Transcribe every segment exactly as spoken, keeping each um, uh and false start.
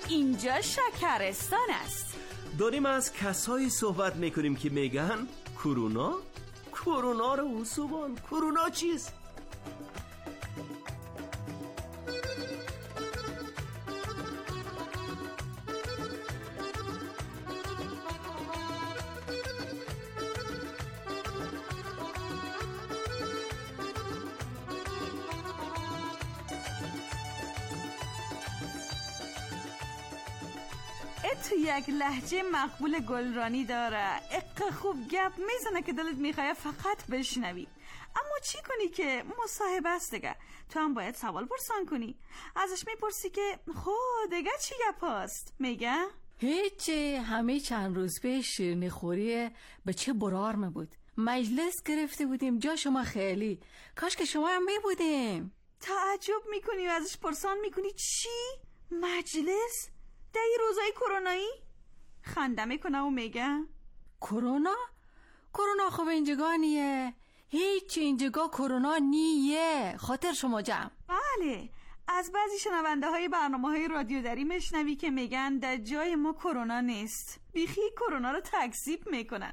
اینجا شکرستان است. داریم از کسایی صحبت میکنیم که میگن کرونا کرونا رو حسوبان. کرونا چیست؟ تو یک لهجه مقبول گلرانی داره، اقا خوب گپ میزنه که دلت میخواه فقط بشنوی. اما چی کنی که مصاحبه است دیگه، تو هم باید سوال پرسان کنی. ازش میپرسی که خب دیگه چی گپ هست؟ میگه هیچی، همه چند روز پیش شیرینی خوری به چه برارم بود. مجلس گرفته بودیم جا شما خیلی، کاش که شما هم میبودیم. تعجب میکنی و ازش پرسان میکنی چی؟ مجلس؟ در این روزای کرونایی؟ خنده میکنه و میگه کرونا؟ کرونا خب اینجگاه نیه، هیچ اینجگاه کرونا نیه، خاطر شما جمع. بله، از بعضی شنونده های برنامه های رادیو دری مشنوی که میگن در جای ما کرونا نیست، بیخی کرونا رو تکذیب میکنن.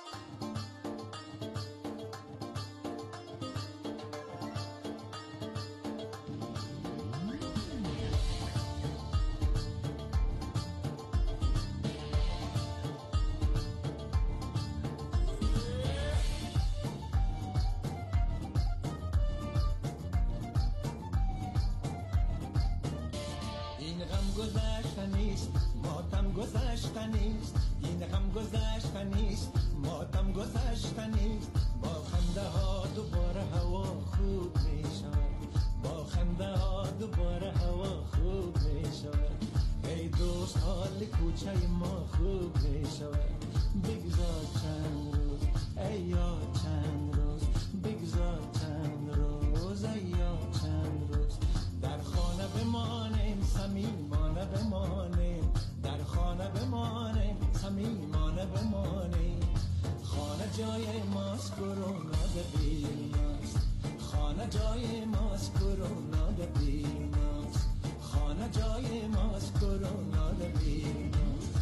گذشتنیست، این غم گذشتنیست، ماتم گذشتنیست. با خنده ها دوباره هوا خوب می شود، با خنده ها دوباره هوا خوب می شود. ای دوست حال کوچه ما خوب می شود. بگذار چند روز ای یاد چند روز، بگذار چند روز ای یاد چند روز. در خانه بمانیم صمیمانه بمانیم، در خانه بمانیم صمیمانه بمانیم. خانه جای ماست کرونا دبیر ماست، خانه جای ماست کرونا دبیر ماست، خانه جای ماست کرونا دبیر ماست.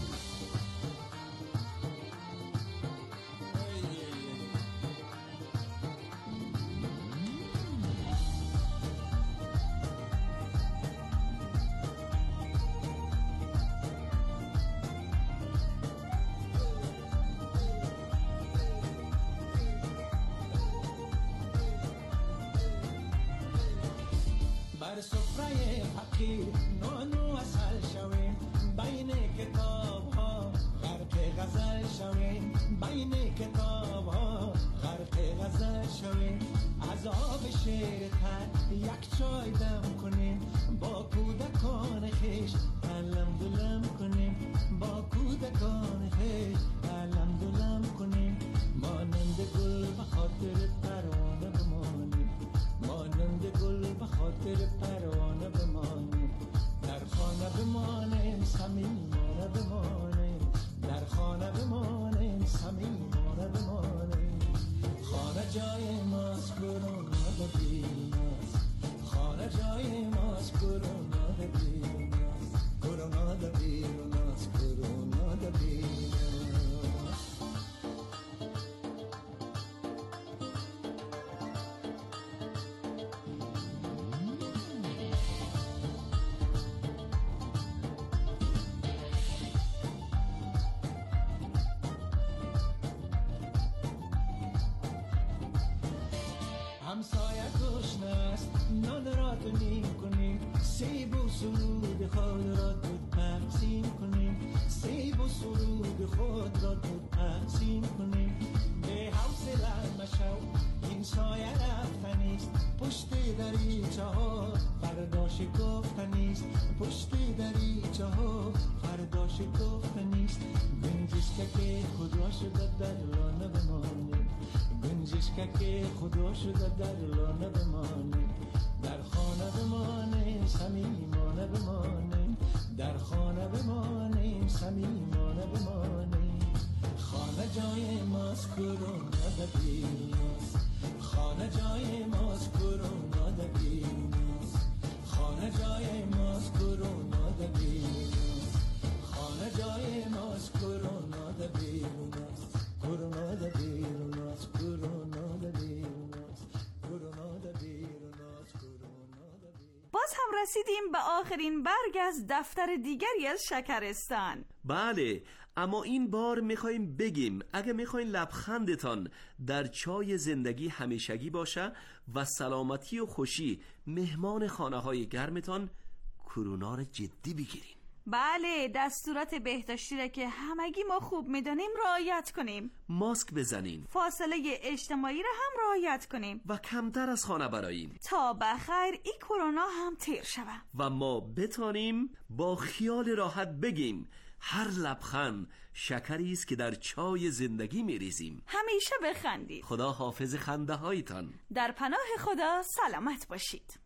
بر سفره فقیر نانو اصل شویم، بین کتاب ها غرق غزل شویم، بین کتاب ها غرق غزل شویم. از آب شیر تر یک چای دم کنیم، با کودکان خیش علم دلم کنیم، با کودکان خیش علم دلم کنیم. مانند گل به خاطر پروانه بمانیم، مانند گل به خاطر پروانه بمانیم. در خانه بمانیم صمیمانه بمانیم، در خانه بمانیم صمیمانه بمانیم. خانه جای ماست کرونا دبیر ماست، خانه جای ماست کرونا دبیر ماست، کرونا دبیر ماست، کرونا دبیر ماست. همسایه گشنه است نان را تو نیم کنیم، سیب و سرود خود را تو تقسیم کنیم، سیب و سرود خود را تو تقسیم کنیم. به حوصله مشو این سایه رفتنیست، پشت دریچه ها فرداش گفتنیست، پشت دریچه ها فرداش گفتنیست. گنجشک که خدا شده در لانه بمانیم، گنجشک که خدا شده در لانه بمانیم. در خانه بمانیم صمیمانه بمانیم، در خانه بمانیم صمیمانه بمانیم. خانه جای ماست کرونا دبیر ماست، خانه جای ماست کرونا دبیر ماست، خانه جای ماست کرونا دبیر رسیدیم به آخرین برگ از دفتر دیگری از شکرستان. بله، اما این بار میخواییم بگیم اگه میخواین لبخندتان در چای زندگی همیشگی باشه و سلامتی و خوشی مهمان خانه های گرمتان، کرونا رو جدی بگیرین. بله، دستورات بهداشتی را که همگی ما خوب میدانیم رعایت کنیم. ماسک بزنین، فاصله اجتماعی را هم رعایت کنیم و کمتر از خانه براییم تا بخیر این کرونا هم تیر شود و ما بتانیم با خیال راحت بگیم هر لبخند شکری است که در چای زندگی میریزیم. همیشه بخندید. خدا حافظ خنده هایتان. در پناه خدا سلامت باشید.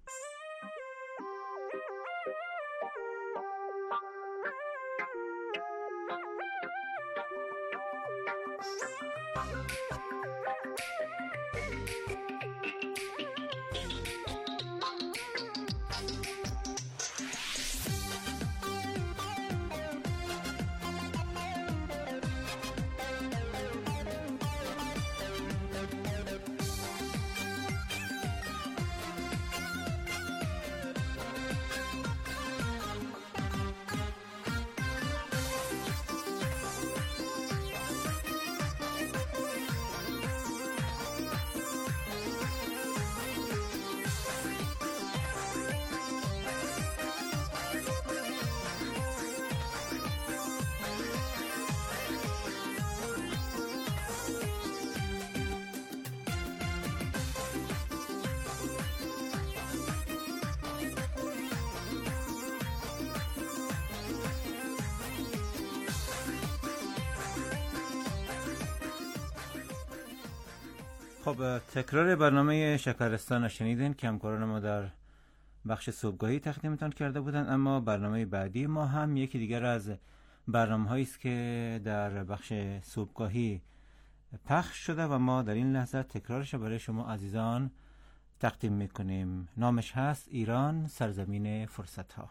خب، تکرار برنامه شکرستان رو شنیدین که همکاران ما در بخش صبحگاهی تقدیمتان کرده بودند، اما برنامه بعدی ما هم یکی دیگر از برنامه‌هایی است که در بخش صبحگاهی پخش شده و ما در این لحظه تکرارش رو برای شما عزیزان تقدیم میکنیم. نامش هست ایران سرزمین فرصت‌ها.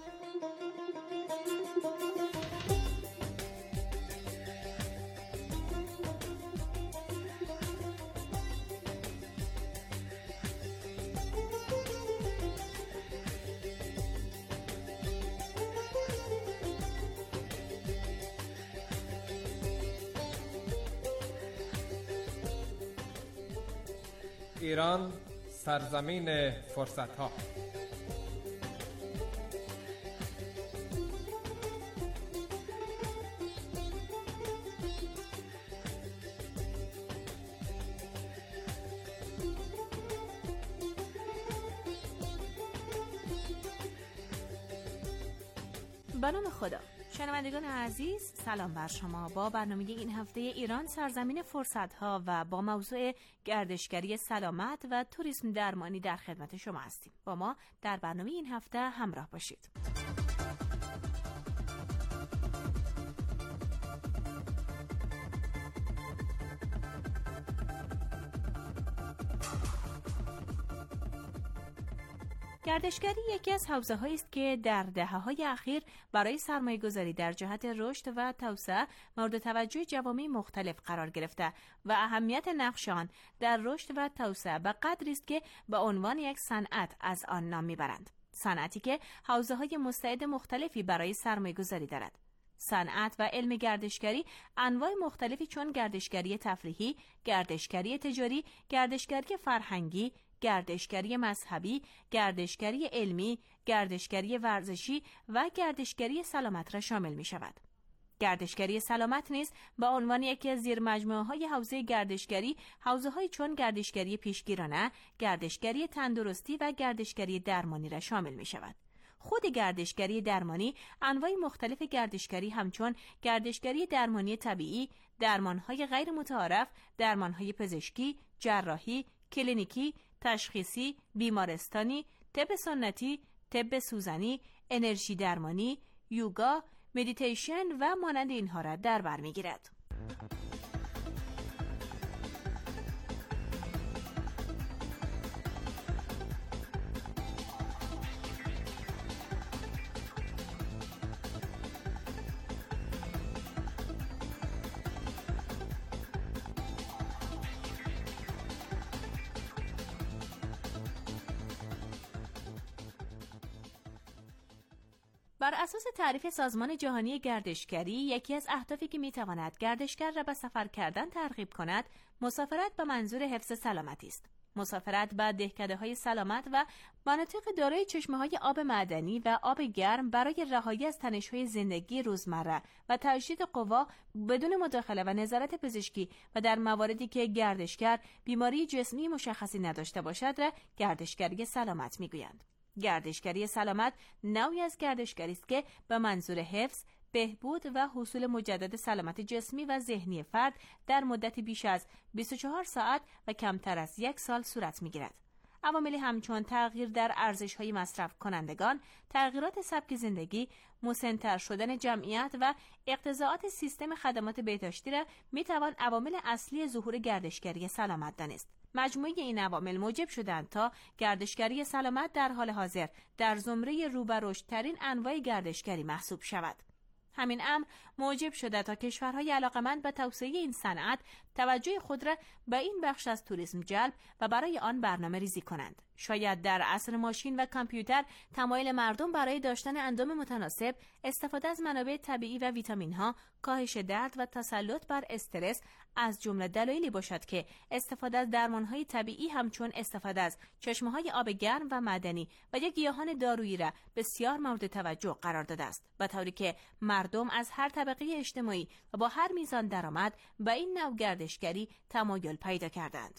ایران سرزمین فرصت‌ها. به نام خدا. شنوندگان عزیز، سلام بر شما. با برنامه این هفته ایران سرزمین فرصت‌ها و با موضوع گردشگری سلامت و توریسم درمانی در خدمت شما هستیم. با ما در برنامه این هفته همراه باشید. گردشگری یکی از حوزه‌هایی است که در دهه‌های اخیر برای سرمایه‌گذاری در جهت رشد و توسعه مورد توجه جوامع مختلف قرار گرفته و اهمیت نقش آن در رشد و توسعه به قدری است که به عنوان یک صنعت از آن نام می‌برند. صنعتی که حوزه‌های مستعد مختلفی برای سرمایه‌گذاری دارد. صنعت و علم گردشگری انواع مختلفی چون گردشگری تفریحی، گردشگری تجاری، گردشگری فرهنگی، گردشگری مذهبی، گردشگری علمی، گردشگری ورزشی و گردشگری سلامت را شامل می شود. گردشگری سلامت نیز به عنوان یکی از زیرمجموعه‌های حوزه گردشگری، حوزه‌هایی چون گردشگری پیشگیرانه، گردشگری تندرستی و گردشگری درمانی را شامل می شود. خود گردشگری درمانی انواع مختلف گردشگری همچون گردشگری درمانی طبیعی، درمان‌های غیر متعارف، درمان‌های پزشکی، جراحی، کلینیکی، تشخیصی، بیمارستانی، طب سنتی، طب سوزنی، انرژی درمانی، یوگا، مدیتیشن و مانند اینها را در بر می‌گیرد. بر اساس تعریف سازمان جهانی گردشگری، یکی از اهدافی که میتواند گردشگر را به سفر کردن ترغیب کند، مسافرت به منظور حفظ سلامتی است. مسافرت به دهکده‌های سلامت و مناطق دارای چشمه‌های آب معدنی و آب گرم برای رهایی از تنش‌های زندگی روزمره و تجدید قوا بدون مداخله و نظارت پزشکی و در مواردی که گردشگر بیماری جسمی مشخصی نداشته باشد را گردشگری سلامت می‌گویند. گردشگری سلامت نوعی از گردشگری است که به منظور حفظ، بهبود و حصول مجدد سلامت جسمی و ذهنی فرد در مدتی بیش از بیست و چهار ساعت و کمتر از یک سال صورت می‌گیرد. عواملی همچون تغییر در ارزش‌های مصرف کنندگان، تغییرات سبک زندگی، مسن‌تر شدن جمعیت و اقتضاعات سیستم خدمات بهداشتی را می‌توان عوامل اصلی ظهور گردشگری سلامت دانست. مجموعه این عوامل موجب شدند تا گردشگری سلامت در حال حاضر در زمره رو به رشدترین انواع گردشگری محسوب شود. همین امر موجب شده تا کشورهای علاقمند به توسعه این صنعت توجه خود را به این بخش از توریسم جلب و برای آن برنامه ریزی کنند. شاید در عصر ماشین و کامپیوتر تمایل مردم برای داشتن اندام متناسب، استفاده از منابع طبیعی و ویتامین ها، کاهش درد و تسلط بر استرس از جمله دلایلی باشد که استفاده از درمانهای طبیعی همچون استفاده از چشمه‌های آب گرم و معدنی و یا گیاهان دارویی را بسیار مورد توجه قرار داده است، به طوری که مردم از هر طبقه اجتماعی و با هر میزان درآمد به این نوع گردشگری تمایل پیدا کردند.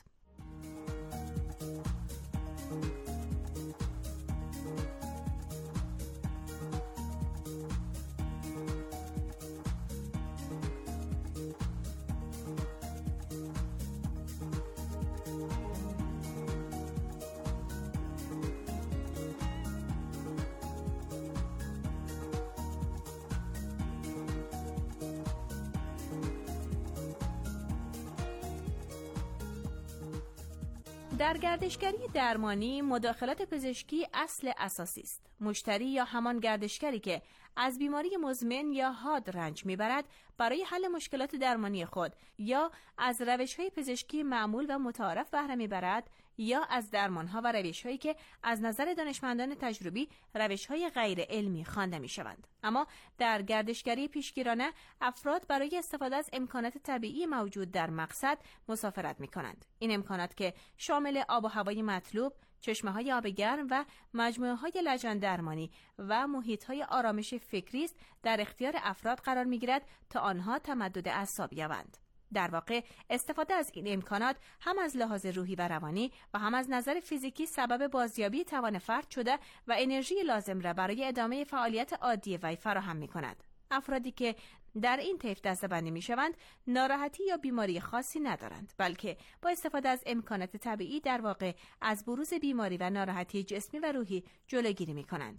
در گردشگری درمانی، مداخلات پزشکی اصل اساسی است. مشتری یا همان گردشگری که از بیماری مزمن یا حاد رنج میبرد، برای حل مشکلات درمانی خود یا از روش‌های پزشکی معمول و متعارف بهره میبرد یا از درمان‌ها و روش‌هایی که از نظر دانشمندان تجربی روش‌های غیر علمی خوانده می‌شوند. اما در گردشگری پیشگیرانه، افراد برای استفاده از امکانات طبیعی موجود در مقصد مسافرت می‌کنند. این امکانات که شامل آب و هوای مطلوب، چشمه‌های آب گرم و مجموعه‌های لجن درمانی و محیط‌های آرامش فکری است، در اختیار افراد قرار می‌گیرد تا آنها تمدد اعصاب یابند. در واقع استفاده از این امکانات هم از لحاظ روحی و روانی و هم از نظر فیزیکی سبب بازیابی توان فرد شده و انرژی لازم را برای ادامه فعالیت عادی وی فراهم می‌کند. افرادی که در این طیف دسته‌بندی می‌شوند، ناراحتی یا بیماری خاصی ندارند، بلکه با استفاده از امکانات طبیعی در واقع از بروز بیماری و ناراحتی جسمی و روحی جلوگیری می‌کنند.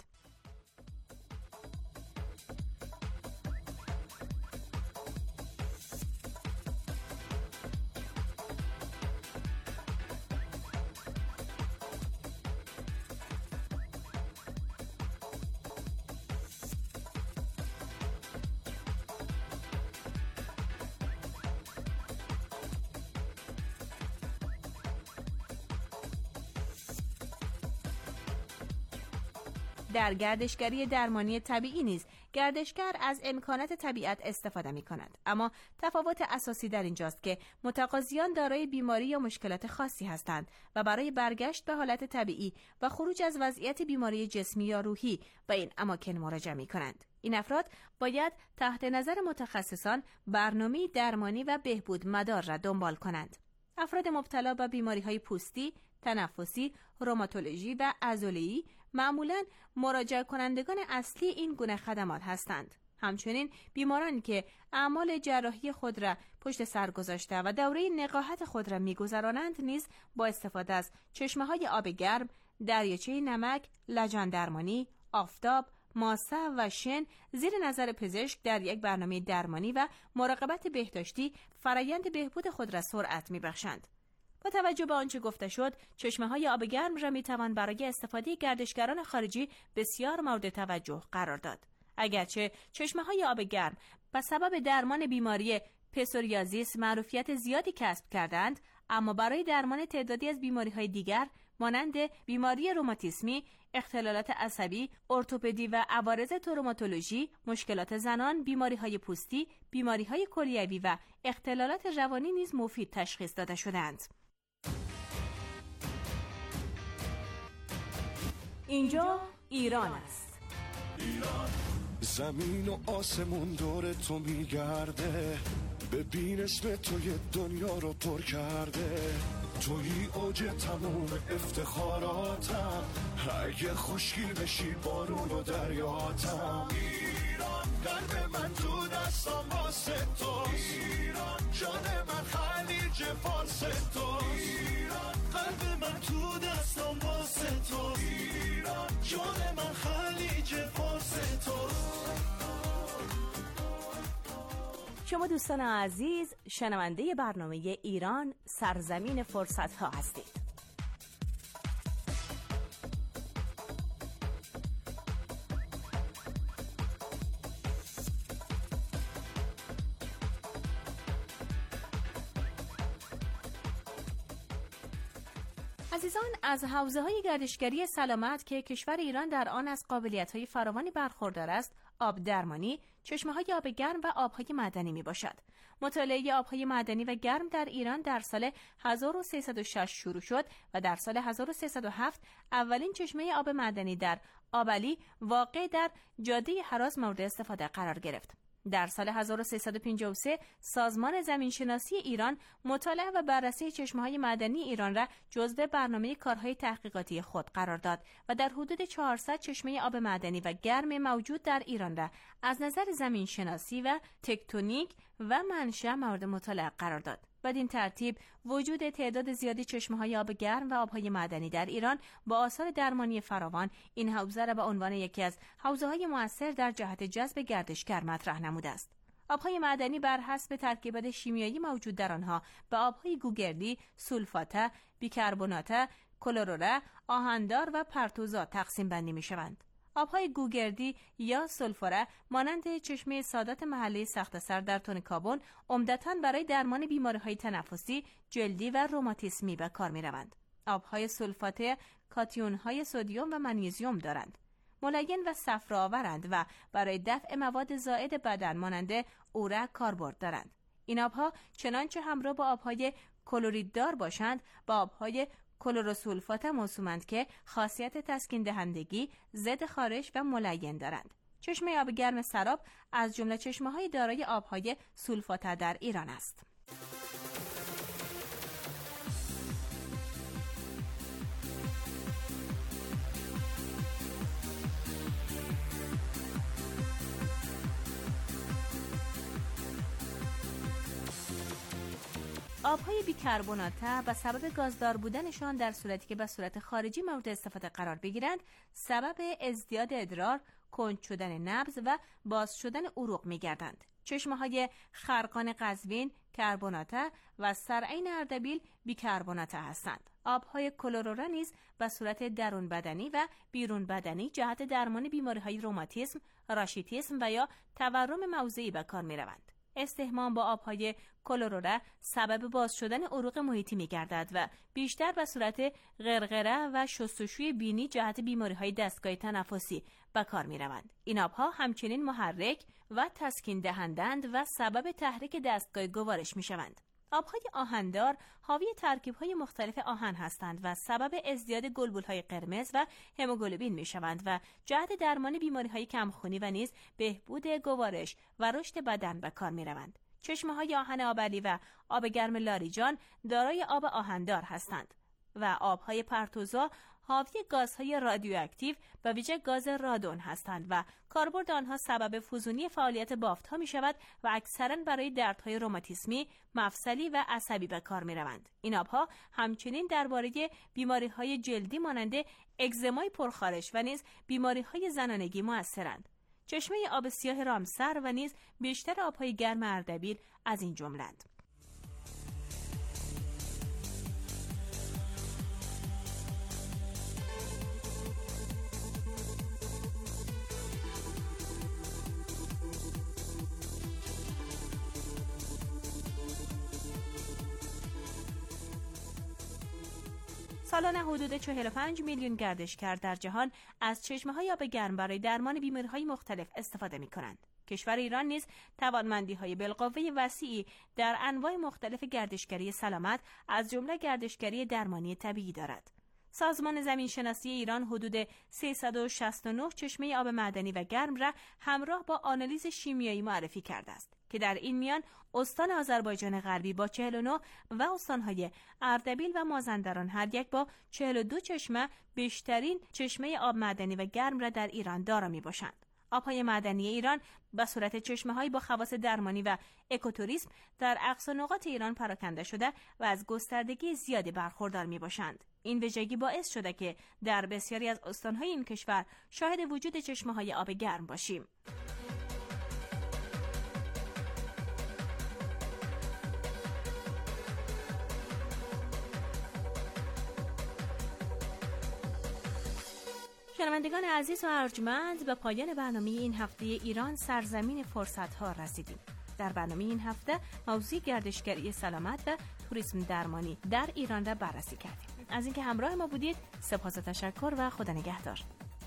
در گردشگری درمانی طبیعی نیز گردشگر از امکانات طبیعت استفاده می کند، اما تفاوت اساسی در اینجاست که متقاضیان دارای بیماری یا مشکلات خاصی هستند و برای برگشت به حالت طبیعی و خروج از وضعیت بیماری جسمی یا روحی به این اماکن مراجعه می کنند. این افراد باید تحت نظر متخصصان برنامه درمانی و بهبود مدار را دنبال کنند. افراد مبتلا به بیماری‌های پوستی، تنفسی، روماتولوژی و عضله‌ای معمولاً مراجعه کنندگان اصلی این گونه خدمات هستند. همچنین بیمارانی که اعمال جراحی خود را پشت سر گذاشته و دوره نقاهت خود را می‌گذرانند نیز با استفاده از چشمه‌های آب گرم، دریاچه نمک، لجن درمانی، آفتاب، ماسه و شن زیر نظر پزشک در یک برنامه درمانی و مراقبت بهداشتی فرایند بهبود خود را سرعت می‌بخشند. با توجه به آنچه گفته شد، چشمه‌های آب گرم را می‌توان برای استفاده گردشگران خارجی بسیار مورد توجه قرار داد. اگرچه چشمه‌های آب گرم به سبب درمان بیماری پسوریازیس معروفیت زیادی کسب کردند، اما برای درمان تعدادی از بیماری‌های دیگر مانند بیماری روماتیسمی، اختلالات عصبی، ارتوپدی و عوارض تروماتولوژی، مشکلات زنان، بیماری‌های پوستی، بیماری‌های کلیوی و اختلالات روانی نیز مفید تشخیص داده شدند. اینجا ایران است. ایران. زمین و آسمون دور تو میگرده، ببین اسم توی دنیا رو پر کرده، توی اوج تموم افتخاراتم، اگه خشکی بشی بارون و دریاتم. ایران قلب من تو دستم واسه توست، ایران جان من خلیج فارس توست، ایران قلب من تو دستم واسه توست، ایران جان من خلیج فارس توست. شما دوستان عزیز شنونده برنامه ایران سرزمین فرصت ها هستید. عزیزان، از حوزه‌های گردشگری سلامت که کشور ایران در آن از قابلیت‌های فراوانی برخوردار است، آب درمانی، چشمه‌های آب گرم و آب‌های معدنی میباشد. مطالعه آب‌های معدنی و گرم در ایران در سال هزار و سیصد و شش شروع شد و در سال هزار و سیصد و هفت اولین چشمه آب معدنی در آبلی واقع در جاده هراز مورد استفاده قرار گرفت. در سال هزار و سیصد و پنجاه و سه سازمان زمینشناسی ایران مطالعه و بررسی چشمه‌های معدنی ایران را جزو برنامه کارهای تحقیقاتی خود قرار داد و در حدود چهارصد چشمه آب معدنی و گرم موجود در ایران را از نظر زمینشناسی و تکتونیک و منشأ مورد مطالعه قرار داد. بدین ترتیب وجود تعداد زیادی چشمه‌های آب گرم و آب‌های معدنی در ایران با آثار درمانی فراوان این حوزه را به عنوان یکی از حوزه‌های مؤثر در جهت جذب گردشگر مطرح نموده است. آب‌های معدنی بر حسب ترکیبات شیمیایی موجود در آنها به آب‌های گوگردی، سولفاته، بیکربناته، کلروره، آهندار و پرتوزات تقسیم بندی می‌شوند. آب‌های گوگردی یا سولفوره مانند چشمه سادات محله سخت‌سر در تونکابون عمدتاً برای درمان بیماری‌های تنفسی، جلدی و روماتیسمی به کار می‌روند. آب‌های سولفاته کاتیون‌های سدیم و منیزیم دارند. ملین و صفراآورند و برای دفع مواد زائد بدن مانند اوره کاربرد دارند. این آب‌ها چنانچه همراه با آب‌های کلوریددار باشند با آب‌های کلروسولفات موسومند که خاصیت تسکین دهندگی، ضد خارش و ملین دارند. چشمه آب گرم سراب از جمله چشمه‌های دارای آب‌های سولفات در ایران است. آب‌های بیکربناته به سبب گازدار بودنشان در صورتی که به صورت خارجی مورد استفاده قرار بگیرند، سبب ازدیاد ادرار، کند شدن نبض و باز شدن عروق می‌گردند. چشمه‌های خرقان قزوین کربناته و سرعین اردبیل بیکربناته هستند. آب‌های کلروره نیز به صورت درون بدنی و بیرون بدنی جهت درمان بیماری‌های روماتیسم، راشیتیسم و یا تورم موضعی به کار می‌روند. استحمام با آب‌های کلروره سبب باز شدن عروق محیطی می‌گردد و بیشتر به صورت غرغره و شستشوی بینی جهت بیماری‌های دستگاه تنفسی به کار می‌روند. این آب‌ها همچنین محرک و تسکین دهندند و سبب تحریک دستگاه گوارش می‌شوند. آب‌های آهندار حاوی ترکیب‌های مختلف آهن هستند و سبب ازدیاد گلبول‌های قرمز و هموگلوبین می‌شوند و جهت درمان بیماری‌های کمخونی و نیز بهبود گوارش و رشد بدن به کار می‌روند. چشمه‌های آهن آبلی و آب گرم لاریجان دارای آب آهندار هستند و آب‌های پرتوزا حاوی گازهای رادیواکتیو و ویژه گاز رادون هستند و کاربرد آنها سبب فزونی فعالیت بافت‌ها می‌شود و اکثراً برای دردهای روماتیسمی، مفصلی و عصبی به کار می‌روند. این آب‌ها همچنین درباره بیماری‌های جلدی مانند اگزمای پرخارش و نیز بیماری‌های زنانگی مؤثرند. چشمه آب سیاه رامسر و نیز بیشتر آب‌های گرم اردبیل از این جمله‌اند. سالانه حدود چهل و پنج میلیون گردشگر در جهان از چشمه‌های آب گرم برای درمان بیماری‌های مختلف استفاده می‌کنند. کشور ایران نیز توانمندی‌های بالقوه وسیعی در انواع مختلف گردشگری سلامت از جمله گردشگری درمانی طبیعی دارد. سازمان زمینشناسی ایران حدود سیصد و شصت و نه چشمه آب معدنی و گرم را همراه با آنالیز شیمیایی معرفی کرده است که در این میان استان آذربایجان غربی با چهل و نه و استان‌های اردبیل و مازندران هر یک با چهل و دو چشمه بیشترین چشمه آب معدنی و گرم را در ایران دارا می‌باشند. آبهای معدنی ایران به صورت چشمه‌هایی با خواص درمانی و اکوتوریسم در اقصا نقاط ایران پراکنده شده و از گستردگی زیادی برخوردار می‌باشند. این ویژگی باعث شده که در بسیاری از استان‌های این کشور شاهد وجود چشمه‌های آب گرم باشیم. شنوندگان عزیز و ارجمند، به پایان برنامه این هفته ایران سرزمین فرصت‌ها رسیدیم. در برنامه این هفته موضوع گردشگری سلامت و توریسم درمانی در ایران را بررسی کردیم. از اینکه همراه ما بودید سپاس و تشکر و خدا نگهدار.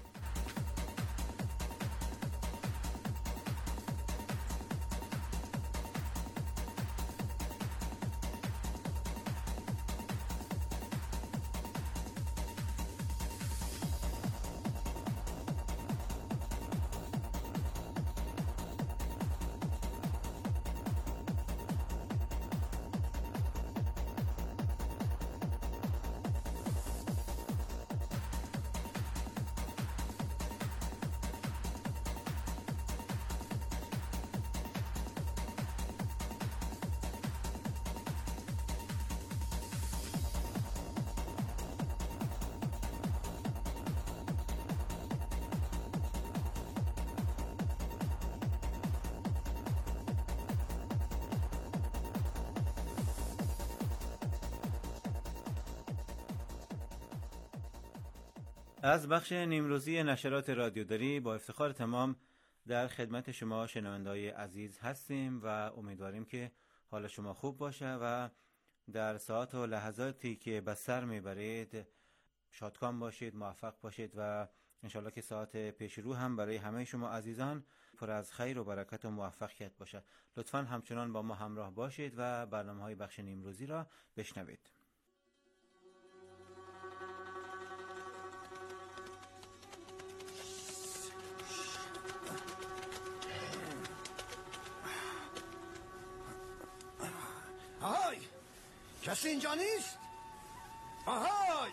از بخش نیمروزی نشرات رادیوداری با افتخار تمام در خدمت شما شنونده‌های عزیز هستیم و امیدواریم که حال شما خوب باشه و در ساعات و لحظاتی که به سر میبرید شادکام باشید، موفق باشید و انشالله که ساعت پیش رو هم برای همه شما عزیزان پر از خیر و برکت و موفقیت باشه. لطفاً همچنان با ما همراه باشید و برنامه‌های بخش نیمروزی را بشنوید. آهای، کسی اینجا نیست؟ آهای،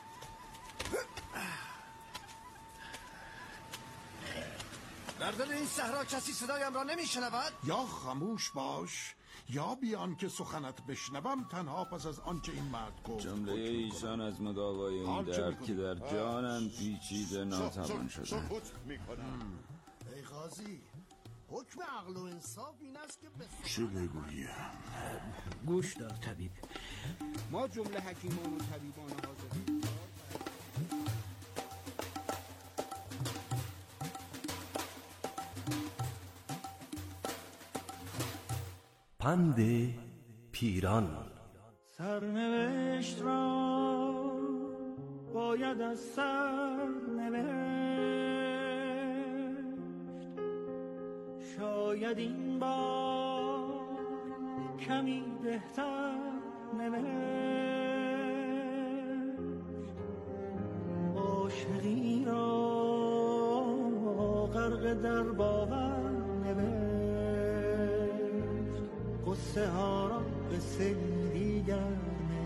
در دل این صحرا کسی صدایم را نمیشنود؟ یا خاموش باش یا بیان که سخنت بشنوم تنها پس از آنچه این مرد گفت. جمله ایشان از مداوای این درد که در جانم پیچیده ناتوان شده. ای قاضی، حکم عقل و انصاف این است که چه بگویم؟ گوش دار طبیب، ما جمله حکیمان و طبیبان حاضرین پند پیران. سرنوشت را باید از سر نوشت، شاید این بار کمی بهتر نوشت، عاشقی را غرق در باور نوشت، قصه ها را قصه دیگر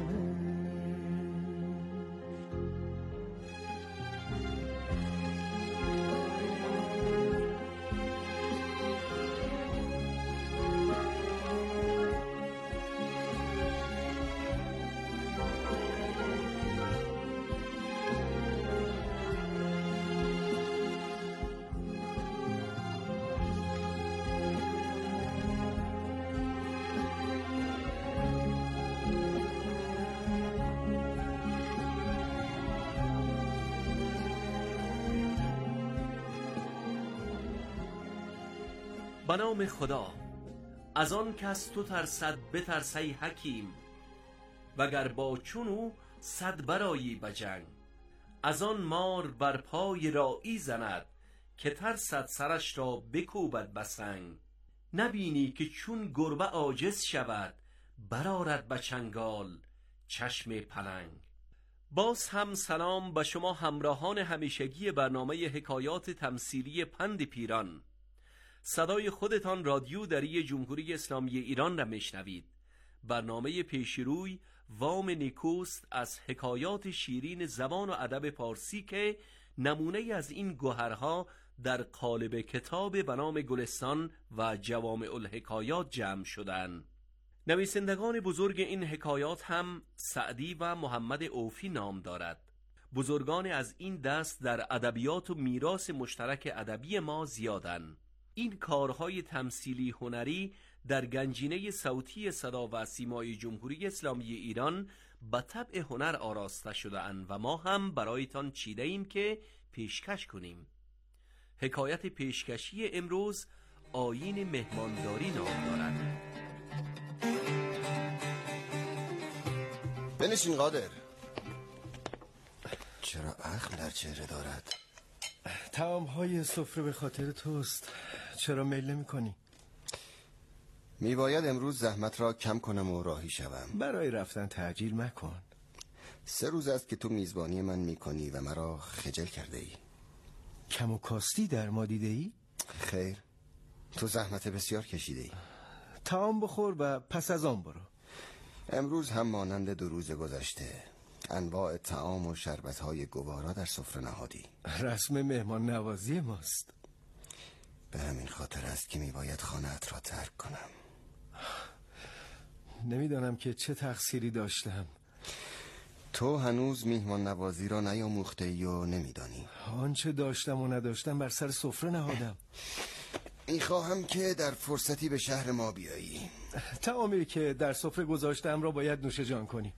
به نام خدا، از آن کس تو ترسد بترسی حکیم، وگر با چونو صد برایی بجنگ. از آن مار بر پای راعی زند، که ترسد سرش را بکوبد بسنگ. نبینی که چون گربه عاجز شود، برآرد به چنگال چشم پلنگ. باز هم سلام به شما همراهان همیشگی برنامه حکایات تمثیلی پند پیران. صدای خودتان رادیو دری جمهوری اسلامی ایران را میشنوید. برنامه پیشروی وام نیکوست از حکایات شیرین زبان و ادب پارسی که نمونه از این گوهرها در قالب کتاب به نام گلستان و جوامع الحکایات جمع شدند. نویسندگان بزرگ این حکایات هم سعدی و محمد اوفی نام دارد. بزرگان از این دست در ادبیات و میراث مشترک ادبی ما زیادند. این کارهای تمثیلی هنری در گنجینه صوتی صدا و سیمای جمهوری اسلامی ایران به طبع هنر آراسته شده اند و ما هم برایتان چیده ایم که پیشکش کنیم. حکایت پیشکشی امروز آیین مهمانداری نام دارد. بنشین قادر. چرا اخم در چهره دارد؟ طعام های سفره به خاطر توست. چرا میل نمی کنی؟ می باید امروز زحمت را کم کنم و راهی شوم. برای رفتن تعجیل مکن. سه روز است که تو میزبانی من می کنی و مرا خجل کرده ای. کم و کاستی در ما دیده ای؟ خیر، تو زحمت بسیار کشیده ای. طعام بخور و پس از آن برو. امروز هم مانند دو روز گذشته انواع طعام و شربت‌های گوارا در سفره نهادی. رسم مهمان نوازی ماست. به همین خاطر است که میباید خانه‌ات را ترک کنم. نمیدانم که چه تقصیری داشتم. تو هنوز میهمان نوازی را نیاموخته ای و نمیدانی. آنچه داشتم و نداشتم بر سر سفره نهادم. میخواهم که در فرصتی به شهر ما بیایی. طعامی که در سفره گذاشتم را باید نوش جان کنی.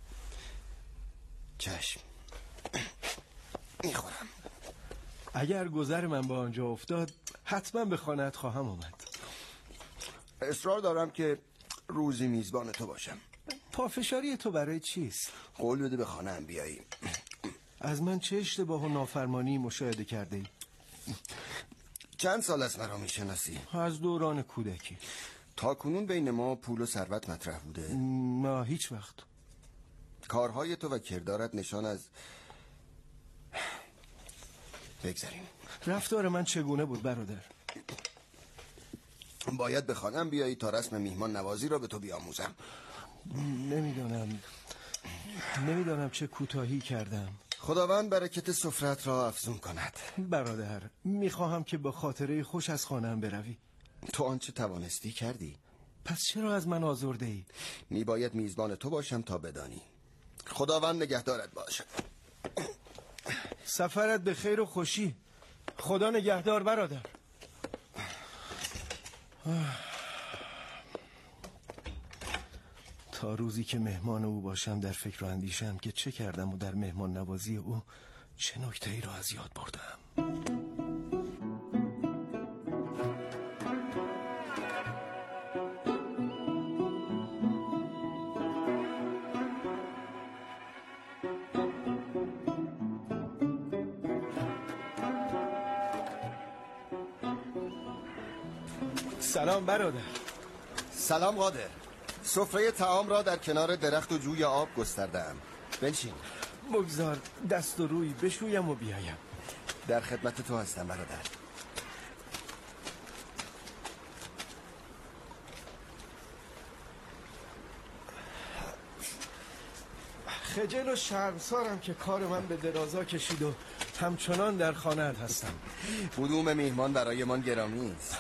چشم، میخورم. اگر گذر من با آنجا افتاد حتما به خانه‌ات خواهم آمد. اصرار دارم که روزی میزبان تو باشم. پافشاری تو برای چیست؟ قول بده به خانه‌ام بیایی. از من چه اشتباه و نافرمانی مشاهده کرده ای؟ چند سال از مرا میشناسی؟ از دوران کودکی. تا کنون بین ما پول و ثروت مطرح بوده؟ نه، هیچ وقت. کارهای تو و کردارت نشان از بگذاریم. رفتار من چگونه بود برادر؟ باید به خانم بیایی تا رسم میهمان نوازی را به تو بیاموزم. نمیدانم نمیدانم چه کوتاهی کردم. خداوند برکت سفرت را افزون کند. برادر، میخواهم که با خاطره خوش از خانه‌ام بروی. تو آنچه توانستی کردی. پس چرا از من آزرده ای؟ میباید میزبان تو باشم تا بدانی. خداوند نگهدارت باشد. سفرت به خیر و خوشی. خدا نگهدار برادر. تا روزی که مهمان او باشم در فکر و اندیشم که چه کردم و در مهمان نوازی او چه نکته ای را از یاد بردم. سلام برادر. سلام قادر. سفره طعام را در کنار درخت و جوی آب گسترده‌ام. بنشین. بگذار دست و روی بشویم و بیایم. در خدمت تو هستم برادر. خجل و شرمسارم که کار من به درازا کشید و همچنان در خانه‌ات هستم. قدوم میهمان برای من گرامی است.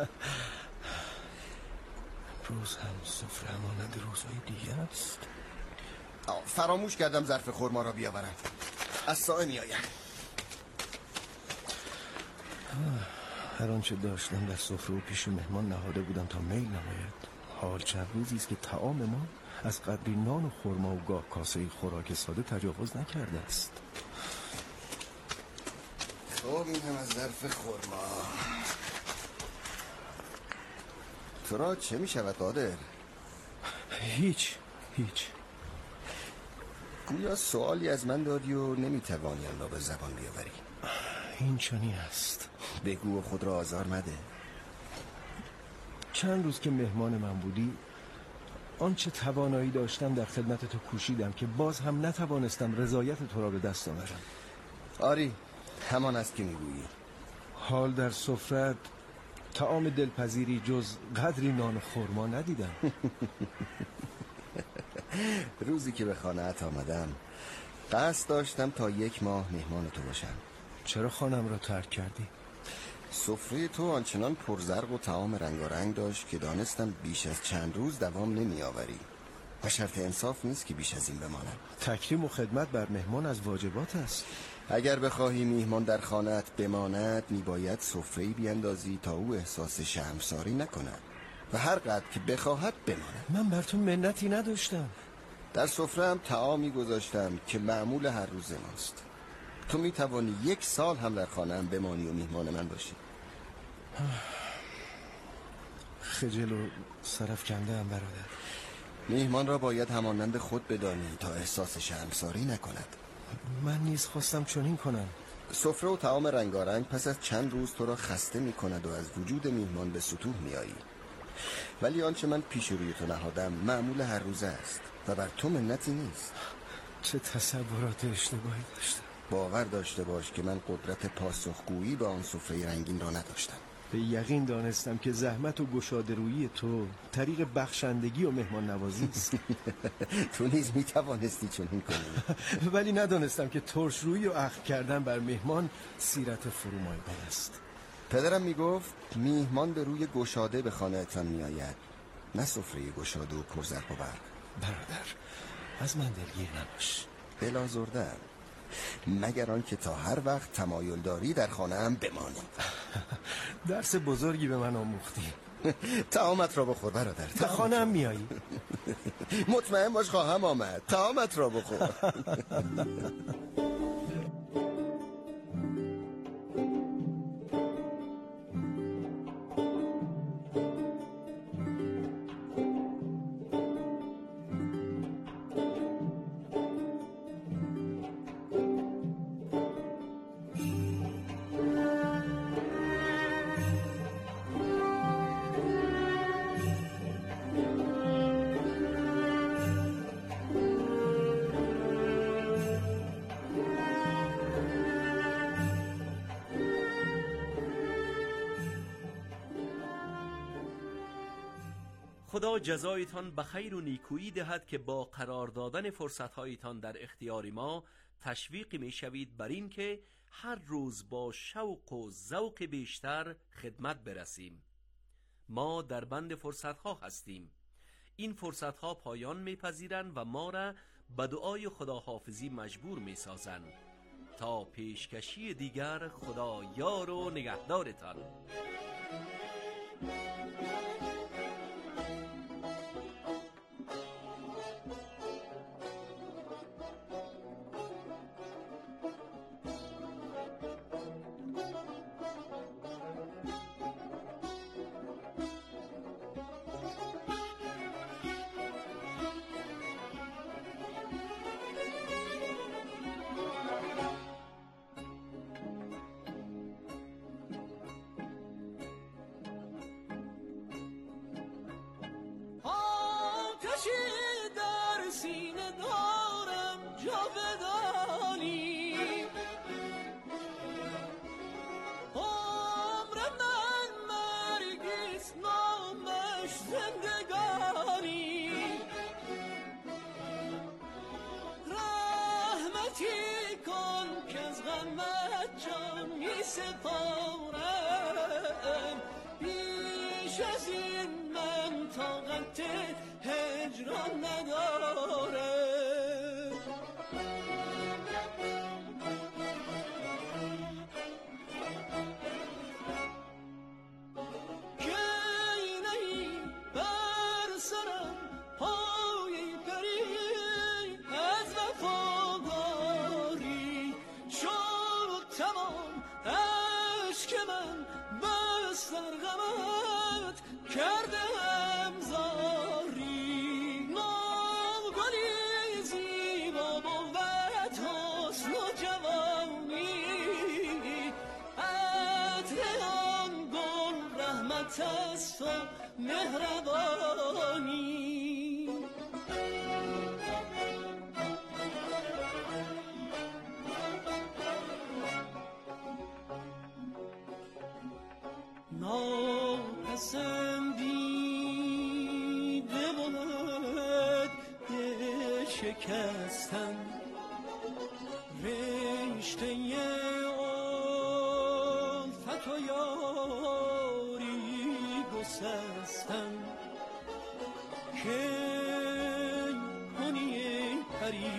روز هم سفره مانند روزهای دیگه است. فراموش کردم ظرف خرما را بیاورم. از سایه می آیم. هر آنچه داشتم در سفره و پیش مهمان نهاده بودم تا میل نماید. حال چند روزی است که طعام ما از قدری نان و خرما و گاه کاسه خوراک ساده تجاوز نکرده است. خب این هم از ظرف خرما. تو را چه می شود قادر؟ هیچ هیچ. گویا سوالی از من داری و نمیتوانی آن را به زبان بیاوری. این چنین است. بگو و خود را آزار مده. چند روز که مهمان من بودی، آنچه توانایی داشتم در خدمت تو کوشیدم که باز هم نتوانستم رضایت تو را به دست آورم. آری، همان است که میگویی. حال در سفرت طعام دلپذیری جز قدری نان و خرما ندیدم. روزی که به خانه‌ات آمدم قصد داشتم تا یک ماه مهمان تو باشم. چرا خانم را ترک کردی؟ سفره تو آنچنان پرزرق و طعام رنگارنگ داشت که دانستم بیش از چند روز دوام نمی آوری و شرط انصاف نیست که بیش از این بمانم. تکریم و خدمت بر مهمان از واجبات است. اگر بخواهی میهمان در خانه‌ات بماند میباید سفره‌ای بیندازی تا او احساس شرمساری نکند و هر قدر که بخواهد بماند. من بر تو منتی نداشتم. در سفره‌ام طعامی گذاشتم که معمول هر روز ماست. تو میتوانی یک سال هم در خانه‌ام بمانی و میهمان من باشی. خجل و سرف کنده هم برادر. میهمان را باید همانند خود بدانی تا احساس شرمساری نکند. من نیز خواستم چنین کنم. سفره و طعام رنگارنگ پس از چند روز تو را خسته می کند و از وجود میهمان به سطوح می آیی. ولی آنچه من پیش روی تو نهادم معمول هر روزه است و بر تو منتی نیست. چه تصورات اشتباهی داشتم. باور داشته باش که من قدرت پاسخگویی به آن سفره رنگین را نداشتم. به یقین دانستم که زحمت و گشاده‌رویی تو طریق بخشندگی و مهمان نوازی است. تو نیز می توانستی چنین کنی. ولی ندانستم که ترش رویی و اخم کردن بر مهمان سیرت فرومایگان است. پدرم می گفت میهمان به روی گشاده به خانه‌تان می آید، نه سفره گشاده و پرزرق و برق. برادر، از من دلگیر نباش. دل آزرده‌ام، مگر آن که تا هر وقت تمایل داری در خانه‌ام بمانی. درس بزرگی به من آموختی. طعامت را بخور برادر. به خانه‌ام میایی؟ مطمئن باش خواهم آمد. طعامت را بخور. خدا جزایتان بخیر و نیکویی دهد که با قرار دادن فرصت‌هایتان در اختیار ما تشویق می‌شوید بر این که هر روز با شوق و ذوق بیشتر خدمت برسیم. ما در بند فرصت‌ها هستیم. این فرصت‌ها پایان می‌پذیرند و ما را به دعای خداحافظی مجبور می‌سازند. تا پیشکشی دیگر، خدا یار و نگهدارتان. رحمت است و مهربانی. ناپسندیده بود شکستن رشته الفت و یاری گسستن که کنی پری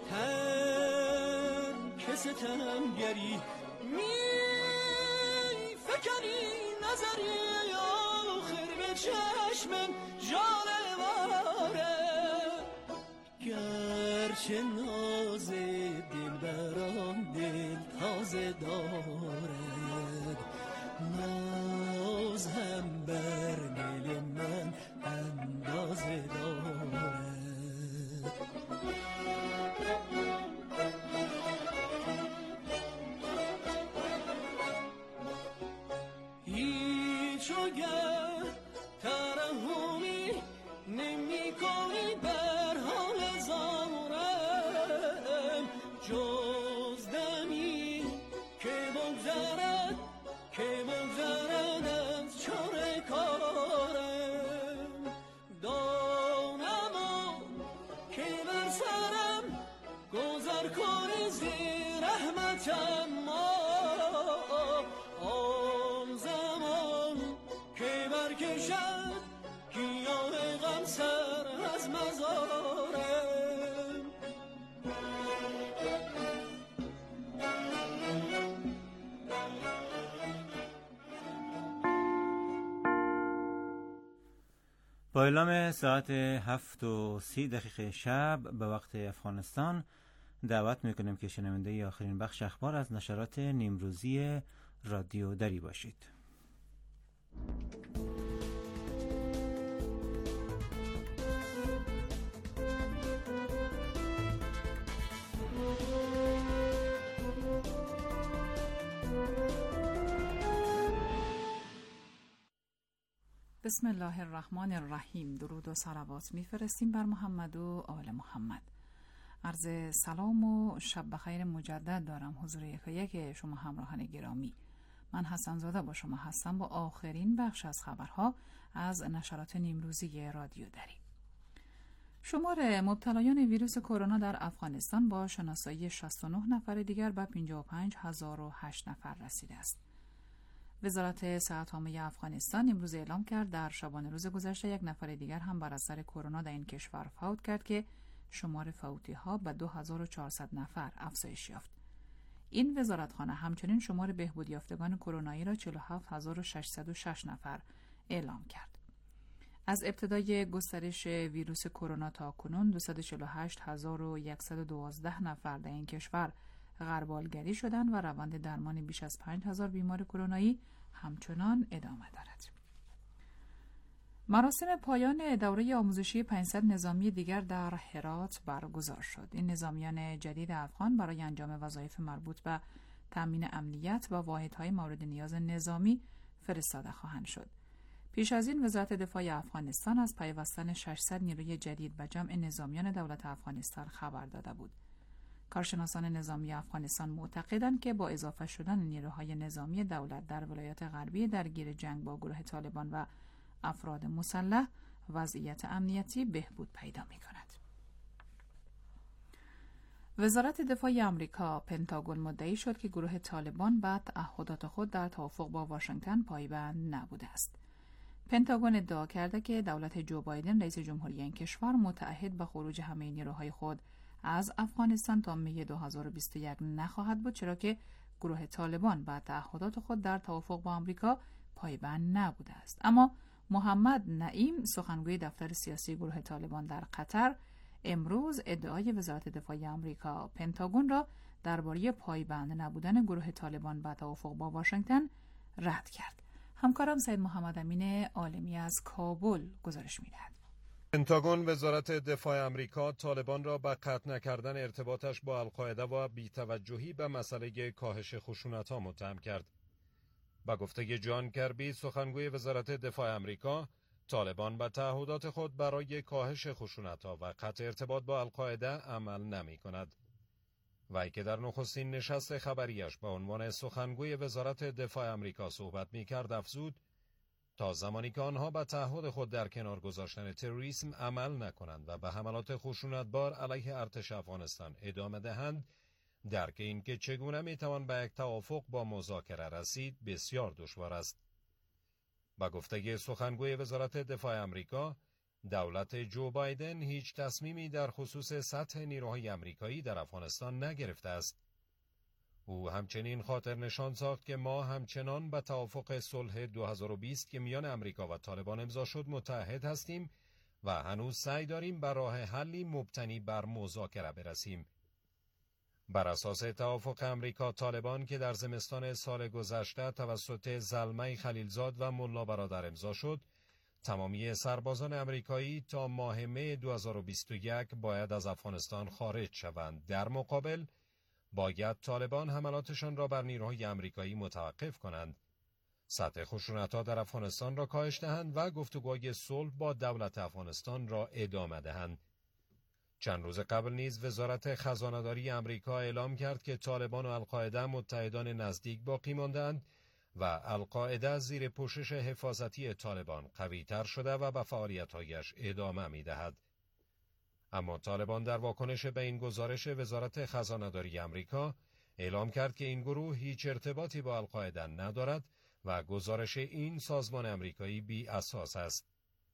ترک ستمگری می فکنی نظری آخر به چشمم جانواره گرچه ناز دل برام دل تازه دارد ناز هم بر دل من اندازه دارد. هیچ وگر ترحمی نمی کنی بر حال زارم جز دمی که بگذرد که بگذرد از چاره کارم دانم که بر سرم گذر کنی زی رحمتم آن زمان که برکشد گیاه غم سر از مزارم. با اعلام ساعت هفت و سی دقیقه شب به وقت افغانستان دعوت میکنیم که شنونده آخرین بخش اخبار از نشرات نیمروزی رادیو دری باشید. بسم الله الرحمن الرحیم. درود و صلوات میفرستیم بر محمد و آل محمد. عرض سلام و شب بخیر مجدد دارم حضور یکایک شما همراهان گرامی. من حسن زاده با شما هستم با آخرین بخش از خبرها از نشرات نیمروزی رادیو دری. شمار مبتلایان ویروس کرونا در افغانستان با شناسایی شصت و نه نفر دیگر به پنجاه و پنج هزار و هشت نفر رسیده است. وزارت صحت عامه افغانستان امروز اعلام کرد در شبانه روز گذشته یک نفر دیگر هم بر اثر کرونا در این کشور فوت کرد که شمار فوتی ها به دو هزار و چهارصد نفر افزایش یافت. این وزارتخانه همچنین شمار بهبود یافتگان کرونایی را چهل و هفت هزار و ششصد و شش نفر اعلام کرد. از ابتدای گسترش ویروس کرونا تا کنون دویست و چهل و هشت هزار و صد و دوازده نفر در این کشور غربالگری شدند و روند درمان بیش از پنج هزار بیمار کرونایی همچنان ادامه دارد. مراسم پایان دوره آموزشی پانصد نظامی دیگر در هرات برگزار شد. این نظامیان جدید افغان برای انجام وظایف مربوط به تامین امنیت و واحدهای مورد نیاز نظامی فرستاده خواهند شد. پیش از این وزارت دفاع افغانستان از پیوستن ششصد نیروی جدید به جمع نظامیان دولت افغانستان خبر داده بود. کارشناسان نظامی افغانستان معتقدند که با اضافه شدن نیروهای نظامی دولت در ولایات غربی درگیر جنگ با گروه طالبان و افراد مسلح وضعیت امنیتی بهبود پیدا می کند. وزارت دفاع آمریکا پنتاگون مدعی شد که گروه طالبان به تعهدات خود در توافق با واشنگتن پایبند نبوده است. پنتاگون ادعا کرده که دولت جو بایدن رئیس جمهوری این کشور متعهد به خروج همه نیروهای خود از افغانستان تا می دو هزار و بیست و یک نخواهد بود، چرا که گروه طالبان به تعهدات خود در توافق با آمریکا پایبند نبوده است. اما محمد نعیم سخنگوی دفتر سیاسی گروه طالبان در قطر امروز ادعای وزارت دفاع آمریکا پنتاگون را درباره پایبند نبودن گروه طالبان به توافق با واشنگتن رد کرد. همکارم سید محمد امین عالمی از کابل گزارش می‌دهد. پنتاگون وزارت دفاع آمریکا طالبان را به قطع نکردن ارتباطش با القاعده و بی‌توجهی به مسئله کاهش خشونت‌ها متهم کرد. با گفته جان کربی سخنگوی وزارت دفاع آمریکا، طالبان به تعهدات خود برای کاهش خشونت‌ها و قطع ارتباط با القاعده عمل نمی‌کند. وی که در نخستین نشست خبریش با عنوان سخنگوی وزارت دفاع آمریکا صحبت می‌کرد افزود تا زمانی که آنها به تعهد خود در کنار گذاشتن تروریسم عمل نکنند و به حملات خشونتبار علیه ارتش افغانستان ادامه دهند، درک این که چگونه میتوان به یک توافق با مذاکره رسید بسیار دشوار است. با گفته سخنگوی وزارت دفاع آمریکا، دولت جو بایدن هیچ تصمیمی در خصوص سطح نیروهای آمریکایی در افغانستان نگرفته است. او همچنین خاطر نشان ساخت که ما همچنان به توافق صلح دو هزار و بیست که میان آمریکا و طالبان امضا شد متحد هستیم و هنوز سعی داریم به راه حلی مبتنی بر مذاکره برسیم. بر اساس توافق آمریکا طالبان که در زمستان سال گذشته توسط زلمه خلیلزاد و ملا برادر امضا شد، تمامی سربازان آمریکایی تا ماه می دو هزار و بیست و یک باید از افغانستان خارج شوند. در مقابل باید طالبان حملاتشان را بر نیروهای آمریکایی متوقف کنند، سطح خشونت‌ها در افغانستان را کاهش دهند و گفتگوهای صلح با دولت افغانستان را ادامه دهند. چند روز قبل نیز وزارت خزانه‌داری آمریکا اعلام کرد که طالبان و القاعده متحدان نزدیک باقی ماندند و القاعده زیر پوشش حفاظتی طالبان قوی‌تر شده و به فعالیت‌هایش ادامه می‌دهد. اما طالبان در واکنش به این گزارش وزارت خزانه‌داری آمریکا اعلام کرد که این گروه هیچ ارتباطی با القاعده ندارد و گزارش این سازمان آمریکایی بی اساس است.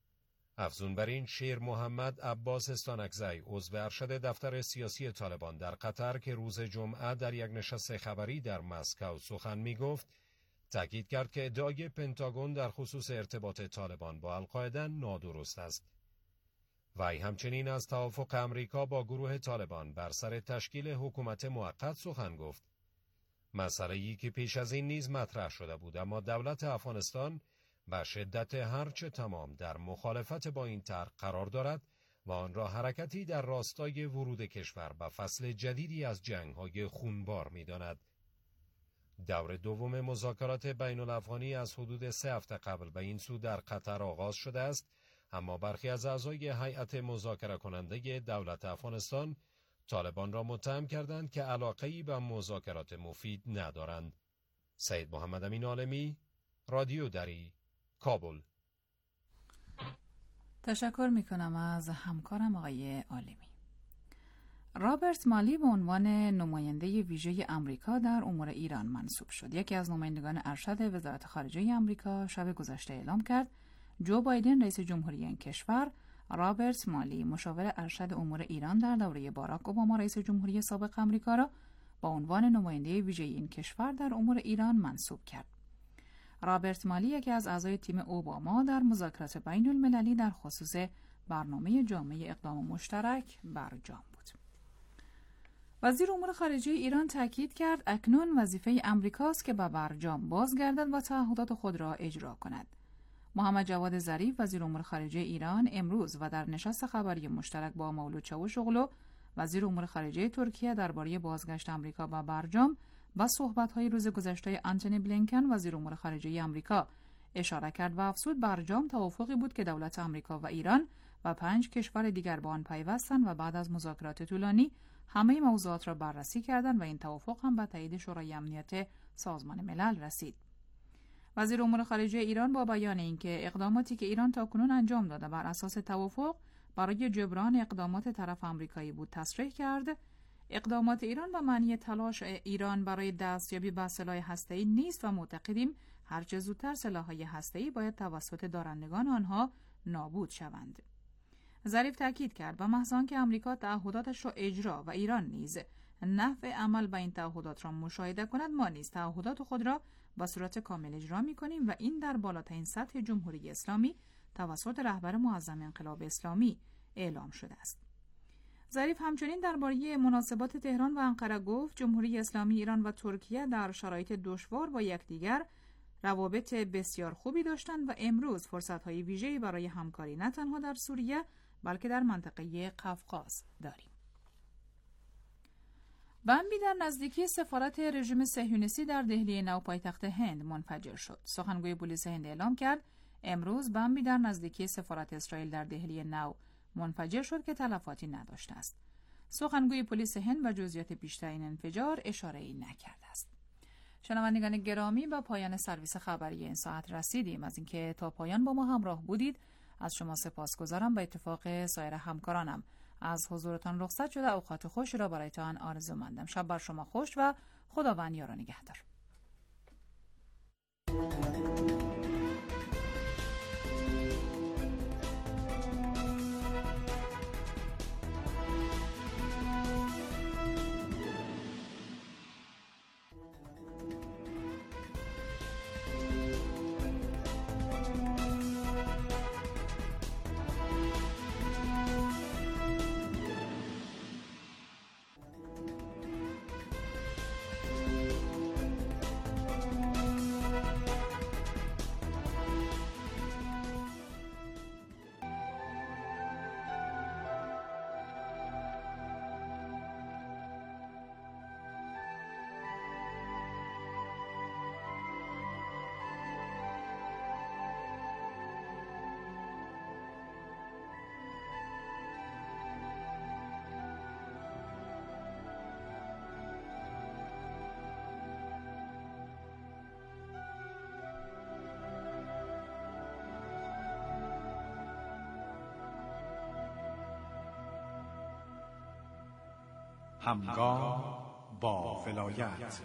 افزون بر این، شیر محمد عباس استانکزی عضو ارشد دفتر سیاسی طالبان در قطر که روز جمعه در یک نشست خبری در مسکو سخن می گفت، تاکید کرد که ادعای پنتاگون در خصوص ارتباط طالبان با القاعده نادرست است. وی همچنین از توافق آمریکا با گروه طالبان بر سر تشکیل حکومت موقت سخن گفت. مسئله‌ای که پیش از این نیز مطرح شده بود، اما دولت افغانستان به شدت هرچه تمام در مخالفت با این طرح قرار دارد و آن را حرکتی در راستای ورود کشور به فصل جدیدی از جنگ‌های خونبار می‌داند. دور دوم مذاکرات بین الافغانی از حدود سه هفته قبل به این سو در قطر آغاز شده است، اما برخی از اعضای هیئت مذاکره کننده دولت افغانستان طالبان را متهم کردند که علاقه‌ای به مذاکرات مفید ندارند. سید محمد امین عالمی، رادیو دری، کابل. تشکر میکنم از همکارم آقای عالمی. رابرت مالی به عنوان نماینده ویژه آمریکا در امور ایران منصوب شد. یکی از نمایندگان ارشد وزارت خارجه آمریکا شب گذشته اعلام کرد جو بایدن رئیس جمهوری این کشور، رابرت مالی مشاور ارشد امور ایران در دوره باراک اوباما رئیس جمهوری سابق آمریکا را با عنوان نماینده ویژه این کشور در امور ایران منصوب کرد. رابرت مالی یکی از اعضای تیم اوباما در مذاکرات بین المللی در خصوص برنامه جامع اقدام مشترک برجام بود. وزیر امور خارجه ایران تاکید کرد اکنون وظیفه آمریکاست که به برجام بازگردد و تعهدات خود را اجرا کند. محمد جواد ظریف وزیر امور خارجه ایران امروز و در نشست خبری مشترک با مولود چاوشوغلو وزیر امور خارجه ترکیه درباره بازگشت آمریکا به برجام و صحبت‌های روز گذشته آنتونی بلینکن وزیر امور خارجه آمریکا اشاره کرد و افزود برجام توافقی بود که دولت آمریکا و ایران و پنج کشور دیگر به آن پیوستند و بعد از مذاکرات طولانی همه موضوعات را بررسی کردند و این توافق هم به تایید شورای امنیت سازمان ملل رسید. وزیر امور خارجه ایران با بیان اینکه اقداماتی که ایران تاکنون انجام داده بر اساس توافق برای جبران اقدامات طرف آمریکایی بود تصریح کرد، اقدامات ایران به معنی تلاش ایران برای دستیابی به سلاح هسته‌ای نیست و معتقدیم هرچه زودتر سلاح‌های هسته‌ای باید توسط دارندگان آنها نابود شوند. ظریف تاکید کرد به محض آنکه آمریکا تعهداتش را اجرا و ایران نیز نحو عمل به این تعهدات را مشاهده کند، ما نیز تعهدات خود را با صورت کامل اجرا می‌کنیم و این در بالاترین سطح جمهوری اسلامی توسط رهبر معظم انقلاب اسلامی اعلام شده است. ظریف همچنین درباره مناسبات تهران و انقره گفت جمهوری اسلامی ایران و ترکیه در شرایط دشوار با یکدیگر روابط بسیار خوبی داشتند و امروز فرصت‌های ویژه‌ای برای همکاری نه تنها در سوریه بلکه در منطقه قفقاز داریم. بمبی در نزدیکی سفارت رژیم صهیونیستی در دهلی نو پایتخت هند منفجر شد. سخنگوی پلیس هند اعلام کرد امروز بمبی در نزدیکی سفارت اسرائیل در دهلی نو منفجر شد که تلفاتی نداشته است. سخنگوی پلیس هند به جزئیات بیشتر این انفجار اشاره‌ای نکرده است. شنوندگان گرامی، با پایان سرویس خبری این ساعت رسیدیم. از اینکه تا پایان با ما همراه بودید از شما سپاسگزارم. به اتفاق سایر همکارانم از حضورتان رخصت شده. اوقات خوش را برایتان آرزومندم. شب بر شما خوش و خداوند یار و نگهدار. همگام با ولایت.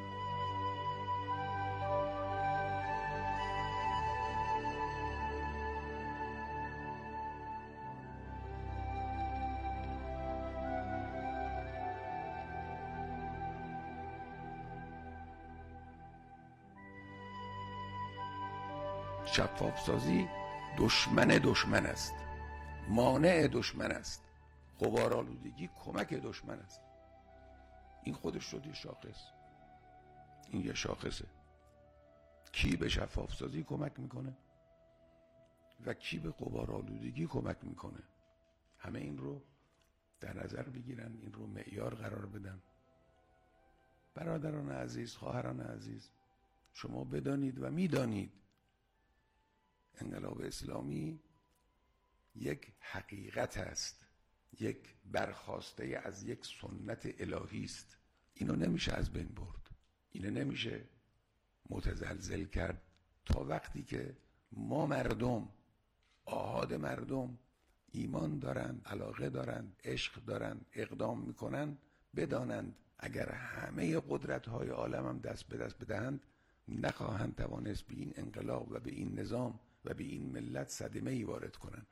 شفاف سازی دشمن دشمن است، مانع دشمن است. غبارآلودگی کمک دشمن است. این خودش شد یه شاخص. این یه شاخصه. کی به شفاف سازی کمک میکنه و کی به غبارآلودگی کمک میکنه؟ همه این رو در نظر بگیرن، این رو معیار قرار بدن. برادران عزیز، خواهران عزیز، شما بدانید و میدانید انقلاب اسلامی یک حقیقت است، یک برخاسته از یک سنت الهی است. اینو نمیشه از بین برد، اینو نمیشه متزلزل کرد تا وقتی که ما مردم، آحاد مردم ایمان دارند، علاقه دارند، عشق دارند، اقدام میکنند، بدانند اگر همه قدرت‌های عالم هم دست به دست بدهند نخواهند توانست به این انقلاب و به این نظام و به این ملت صدمه‌ای وارد کنند.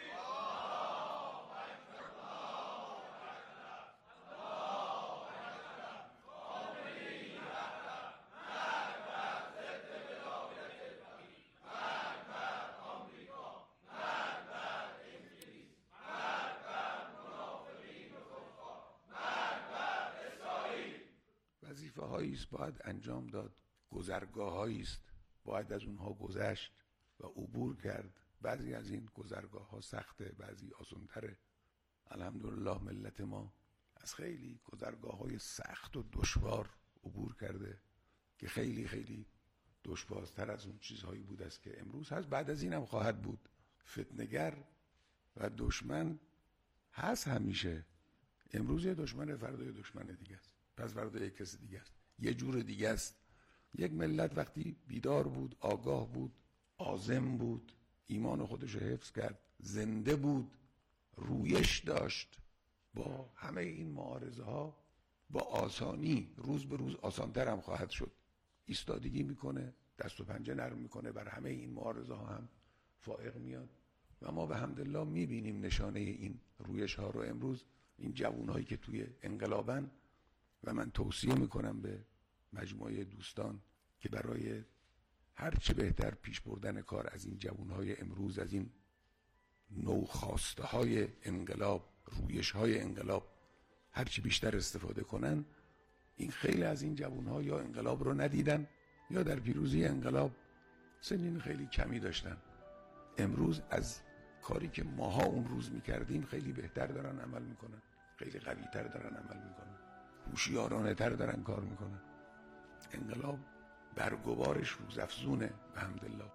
وظیفه هایی است باید انجام داد، گذرگاه هایی است باید از اونها گذشت و عبور کرد. بعضی از این گذرگاه ها سخته، بعضی آسان‌تره. الحمدلله ملت ما از خیلی گذرگاه های سخت و دشوار عبور کرده که خیلی خیلی دشوارتر از اون چیزهایی بود است که امروز هست، بعد از این هم خواهد بود. فتنه‌گر و دشمن هست همیشه. امروز یه دشمن، فردا یه دشمن دیگه است، پس فردا یک کسی دیگه است، یه جور دیگه است. یک ملت وقتی بیدار بود، آگاه بود، عازم بود، ایمان خودش رو حفظ کرد، زنده بود، رویش داشت، با همه این معارضه ها با آسانی روز به روز آسانتر هم خواهد شد. ایستادگی میکنه، دست و پنجه نرم میکنه، بر همه این معارضه ها هم فائق میاد و ما به حمدالله میبینیم نشانه این رویش ها رو امروز. این جوانهایی که توی انقلابن و من توصیه میکنم به مجموعه دوستان که برای هر چه بهتر پیش بردن کار از این جوانهای امروز، از این نوخاسته های انقلاب، رویش های انقلاب، هر چی بیشتر استفاده کنن. این خیلی از این جوانها یا انقلاب رو ندیدن یا در پیروزی انقلاب سنین خیلی کمی داشتن. امروز از کاری که ماها اون روز میکردیم خیلی بهتر دارن عمل میکنن، خیلی قوی‌تر دارن عمل میکنن. هوشیارانه تر دارن کار میکنن. انقلاب برگوارش روزافزونه به حمدالله.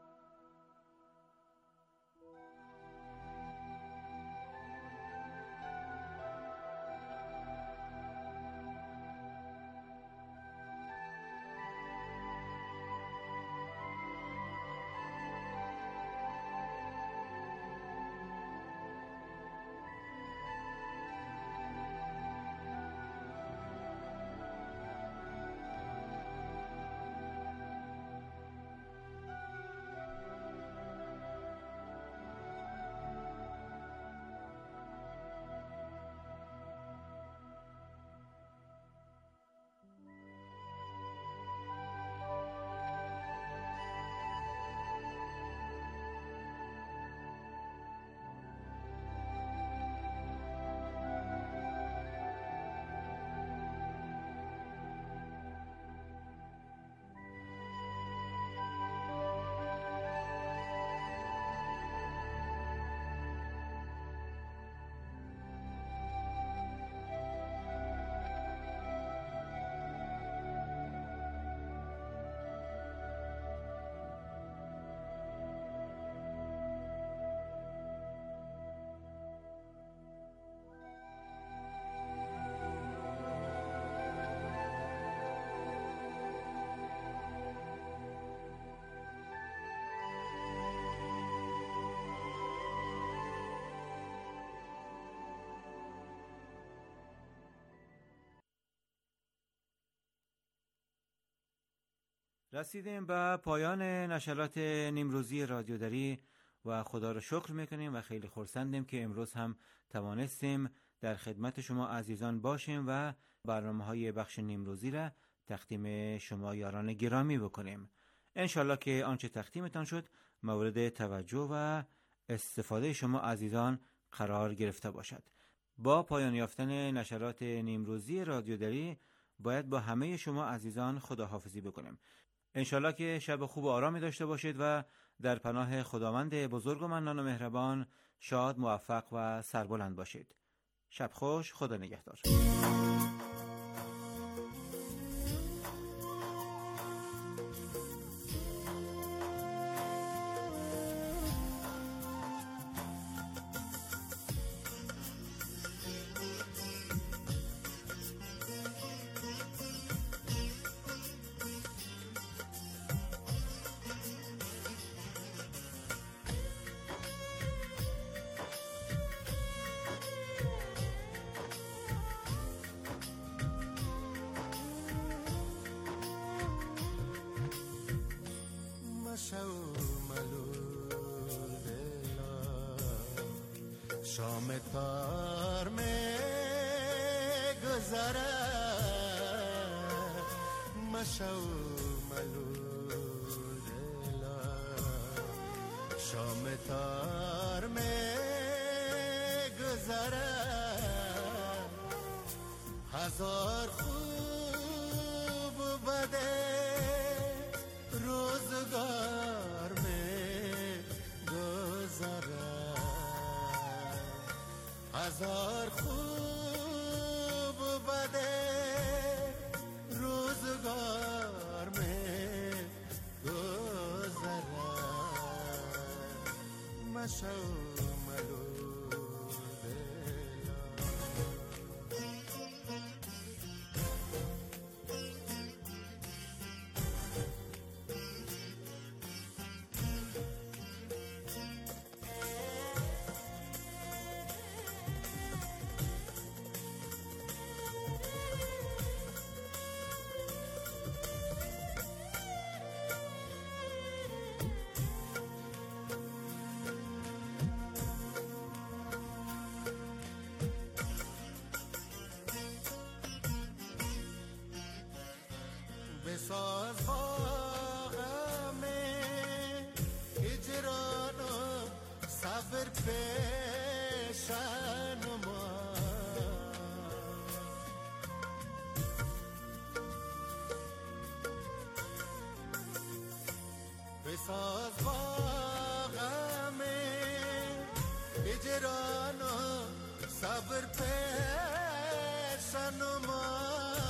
رسیدیم به پایان نشرات نیمروزی رادیودری و خدا را شکر میکنیم و خیلی خرسندیم که امروز هم توانستیم در خدمت شما عزیزان باشیم و برنامه‌های بخش نیمروزی را تقدیم شما یاران گرامی بکنیم. انشالله که آنچه تقدیمتان شد مورد توجه و استفاده شما عزیزان قرار گرفته باشد. با پایان یافتن نشرات نیمروزی رادیودری باید با همه شما عزیزان خداحافظی بکنیم. انشالله که شب خوب و آرامی داشته باشید و در پناه خداوند بزرگ و منان و مهربان شاد، موفق و سربلند باشید. شب خوش، خدا نگهدار. شام تار میں گزارا مشو ملولا شام تار میں گزارا ہزار خوب بدے روزگار میں گزارا ہزار خوب بدے روزگار میں گزرا مشو ملو بساز باغم هجران و صبر پیشن ما بساز باغم هجران و صبر پیشن ما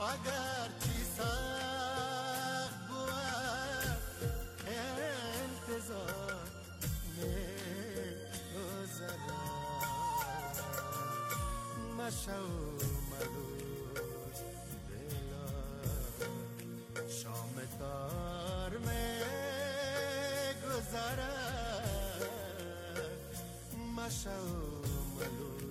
اگر چی سخت بود انتظار می‌گذرد مشو ملول دلا شام تار می‌گذرد مشو ملول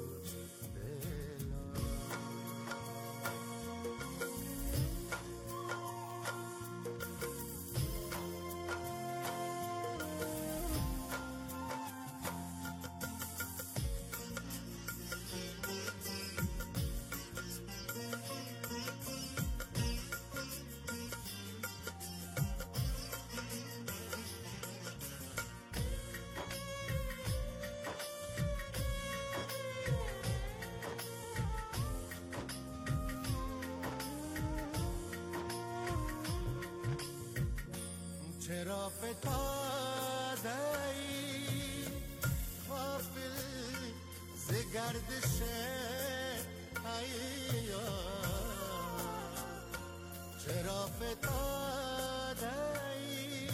چرا فتاده ای غافل ز گردش ایام چرا فتاده ای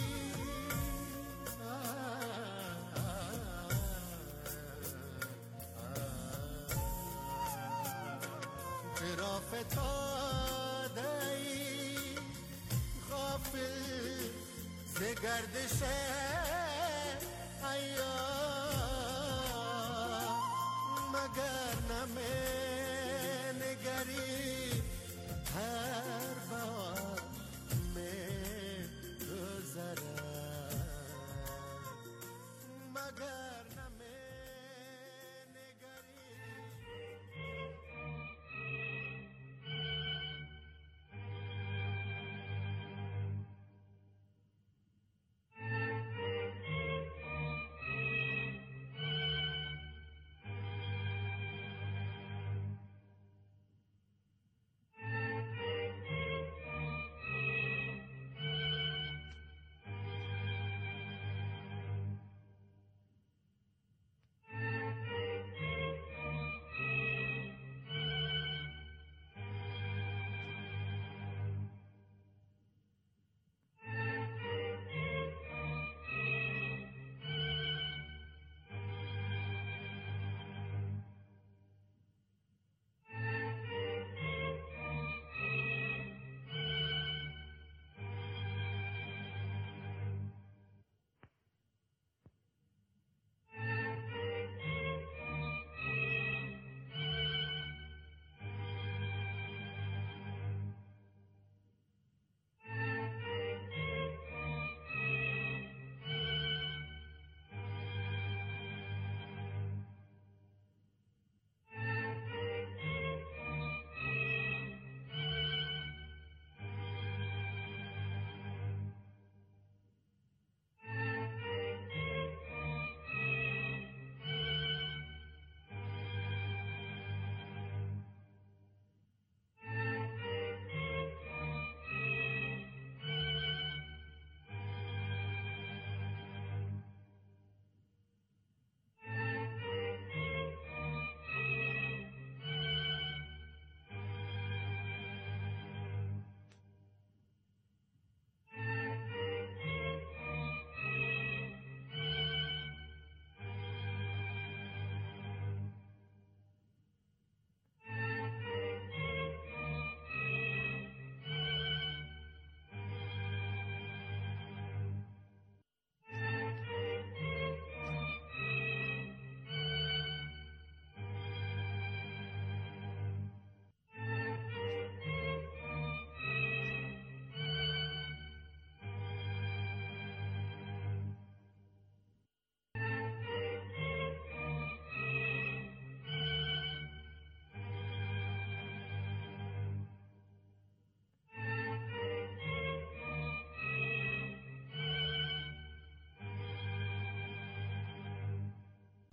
چرا فتاده ای غافل ز گردش ایام مگر نمی نگری